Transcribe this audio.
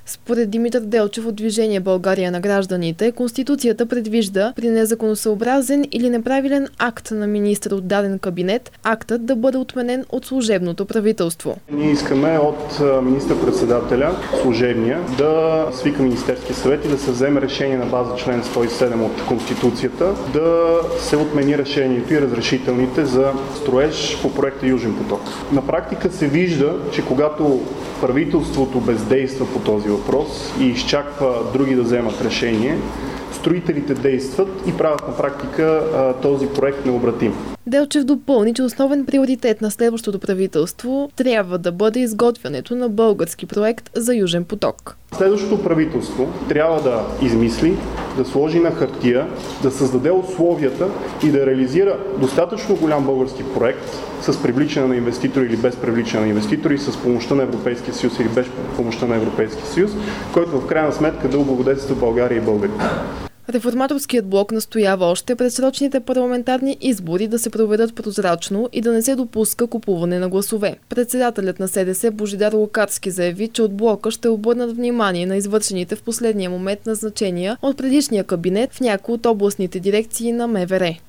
Според Димитър Делчев от Движение България на гражданите, Конституцията предвижда при незаконосъобразен или неправилен акт на министър от даден кабинет, актът да бъде отменен от служебното правителство. Ние искаме от министър-председателя, служебния, да свика Министерски съвет и да се вземе решение на база член 107 от Конституцията, да се отмени решението и разрешителните за строеж по проекта Южен поток. На практика се вижда, че когато правителството бездейства по този въпрос и изчаква други да вземат решение, строителите действат и правят на практика този проект необратим. Делчев допълни, че основен приоритет на следващото правителство трябва да бъде изготвянето на български проект за Южен поток. Следващото правителство трябва да измисли, да сложи на хартия, да създаде условията и да реализира достатъчно голям български проект с привличане на инвеститори или без привличане на инвеститори, с помощта на Европейския съюз или без помощта на Европейския съюз, който в крайна сметка да облагодетелства България и българите. Реформаторският блок настоява още предсрочните парламентарни избори да се проведат прозрачно и да не се допуска купуване на гласове. Председателят на СДС Божидар Лукарски заяви, че от блока ще обърнат внимание на извършените в последния момент назначения от предишния кабинет в някои от областните дирекции на МВР.